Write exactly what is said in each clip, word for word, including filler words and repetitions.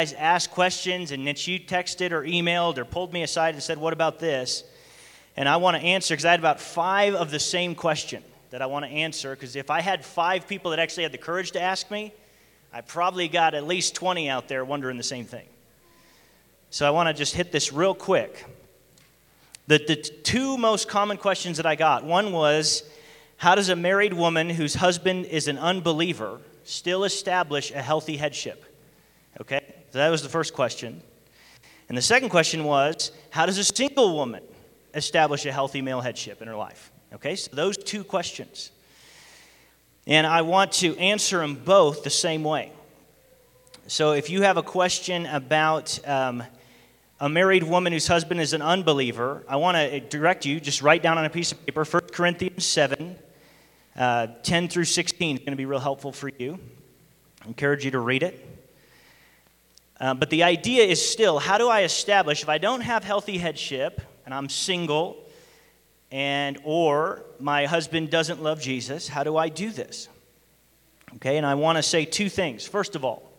guys asked questions, and then you texted or emailed or pulled me aside and said, what about this? And I want to answer, because I had about five of the same question that I want to answer, because if I had five people that actually had the courage to ask me, I probably got at least twenty out there wondering the same thing. So I want to just hit this real quick. The, the two most common questions that I got, one was, how does a married woman whose husband is an unbeliever still establish a healthy headship? Okay, so that was the first question. And the second question was, how does a single woman establish a healthy male headship in her life? Okay, so those two questions. And I want to answer them both the same way. So if you have a question about um, a married woman whose husband is an unbeliever, I want to direct you, just write down on a piece of paper, First Corinthians seven, uh, ten through sixteen is going to be real helpful for you. I encourage you to read it. Uh, but the idea is still, how do I establish, if I don't have healthy headship, and I'm single, and or my husband doesn't love Jesus, how do I do this? Okay, and I want to say two things. First of all,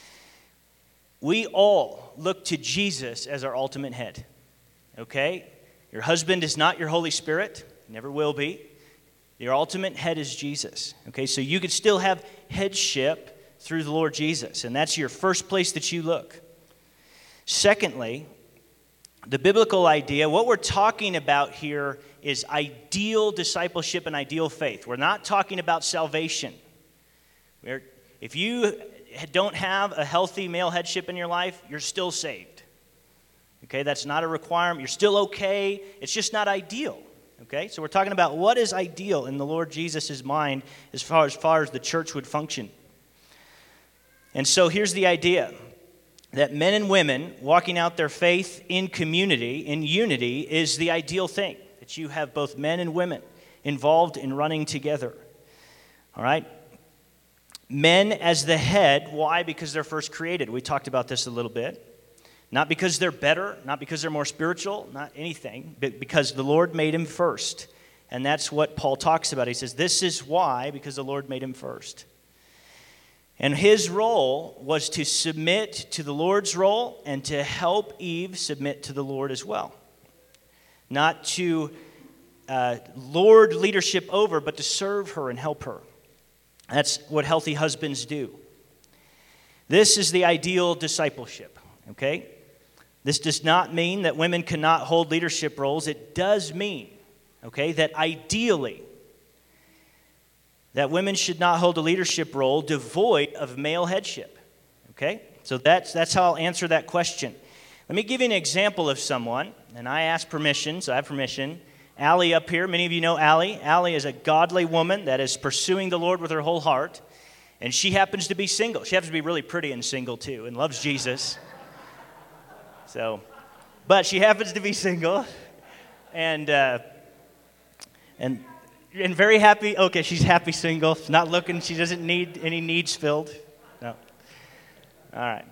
we all look to Jesus as our ultimate head. Okay? Your husband is not your Holy Spirit, never will be. Your ultimate head is Jesus. Okay, so you could still have headship through the Lord Jesus, and that's your first place that you look. Secondly, the biblical idea, what we're talking about here is ideal discipleship and ideal faith. We're not talking about salvation. We're, if you don't have a healthy male headship in your life, you're still saved. Okay, that's not a requirement. You're still okay. It's just not ideal. Okay, so we're talking about what is ideal in the Lord Jesus' mind as far, as far as the church would function. And so here's the idea, that men and women walking out their faith in community, in unity, is the ideal thing. That you have both men and women involved in running together. All right? Men as the head, why? Because they're first created. We talked about this a little bit. Not because they're better, not because they're more spiritual, not anything, but because the Lord made him first. And that's what Paul talks about. He says, this is why, because the Lord made him first. And his role was to submit to the Lord's role and to help Eve submit to the Lord as well. Not to uh, lord leadership over, but to serve her and help her. That's what healthy husbands do. This is the ideal discipleship, okay? This does not mean that women cannot hold leadership roles. It does mean, okay, that ideally, that women should not hold a leadership role devoid of male headship. Okay? So that's that's how I'll answer that question. Let me give you an example of someone, and I ask permission, so I have permission. Allie up here, many of you know Allie. Allie is a godly woman that is pursuing the Lord with her whole heart, and she happens to be single. She happens to be really pretty and single too, and loves Jesus. So, but she happens to be single, and uh, and. And very happy, okay, she's happy single, not looking, she doesn't need any needs filled. No. All right.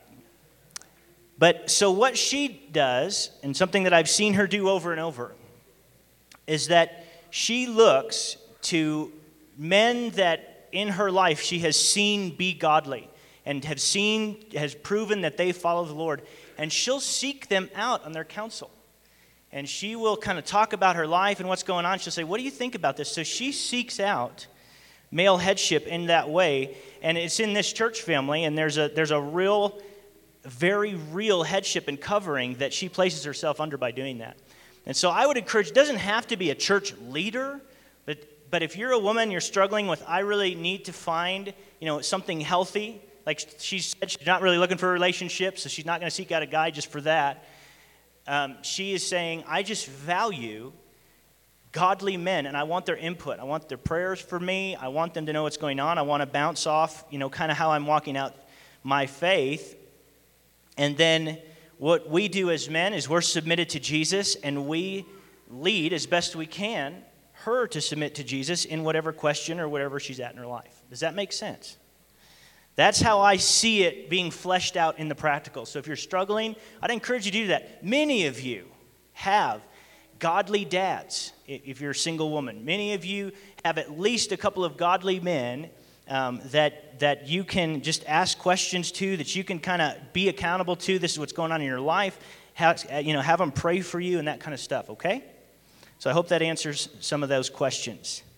But so what she does, and something that I've seen her do over and over, is that she looks to men that in her life she has seen be godly and have seen, has proven that they follow the Lord, and she'll seek them out on their counsel. And she will kind of talk about her life and what's going on. She'll say, what do you think about this? So she seeks out male headship in that way. And it's in this church family. And there's a there's a real, very real headship and covering that she places herself under by doing that. And so I would encourage, it doesn't have to be a church leader. But, but if you're a woman, you're struggling with, I really need to find, you know, something healthy. Like she said, she's not really looking for a relationship. So she's not going to seek out a guy just for that. Um, she is saying, I just value godly men, and I want their input. I want their prayers for me. I want them to know what's going on. I want to bounce off, you know, kind of how I'm walking out my faith. And then what we do as men is we're submitted to Jesus, and we lead as best we can her to submit to Jesus in whatever question or whatever she's at in her life. Does that make sense? That's how I see it being fleshed out in the practical. So if you're struggling, I'd encourage you to do that. Many of you have godly dads, if you're a single woman. Many of you have at least a couple of godly men um, that, that you can just ask questions to, that you can kind of be accountable to. This is what's going on in your life. Have, you know, have them pray for you and that kind of stuff, okay? So I hope that answers some of those questions.